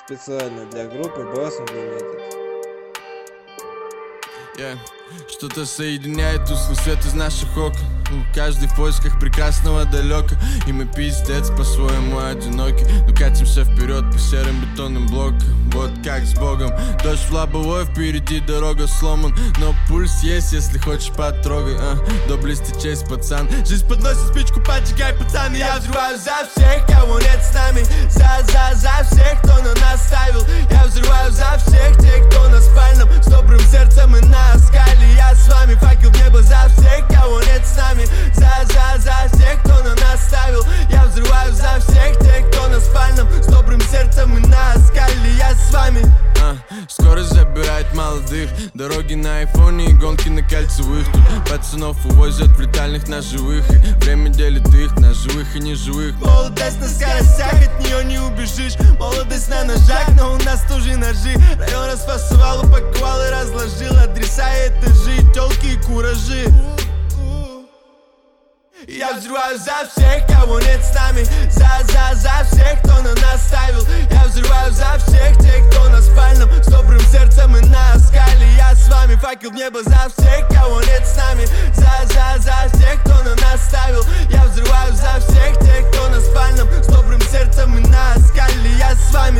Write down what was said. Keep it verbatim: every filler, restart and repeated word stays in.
Специально для группы Bass Unlimited. Yeah. Что-то соединяет тусклый свет из наших окон. Каждый в поисках прекрасного далека. И мы пиздец по-своему одиноки. Но катимся вперед по серым бетонным блокам. Вот как с Богом. Дождь в лобовой, впереди дорога сломан. Но пульс есть, если хочешь потрогай. а. Доблести честь, пацан. Жизнь подносит спичку, поджигай, пацан. И я взрываю за всех, кого нет с нами. За, за, за всех, кто на нас ставил. Я взрываю за всех тех, кто на спальном. С добрым сердцем и на скале. Я с вами, факел в небо за всех, кого нет с нами. За, за, за всех, кто на нас ставил. Я взрываю за всех тех, кто на спальном. С добрым сердцем и на скале. Я с вами. а, Скорость забирает молодых. Дороги на айфоне и гонки на кольцевых. Тут пацанов увозят в летальных ножевых. И время делит их на живых и неживых. Молодость на скоростях, от нее не убежишь. Молодость на ножах, но у нас тоже ножи. Район расфасовал, упаковал и разложил. Адреса и этажи, тёлки и куражи. Я взрываю за всех, кого нет с нами. За, за, за всех, кто на нас ставил. Я взрываю за всех тех, кто на спальном. С добрым сердцем и на скале. Я с вами, факел в небо за всех, кого нет с нами. За, за, за всех, кто на нас ставил. Я взрываю за всех тех, кто на спальном. С добрым сердцем и на скале. Я с вами.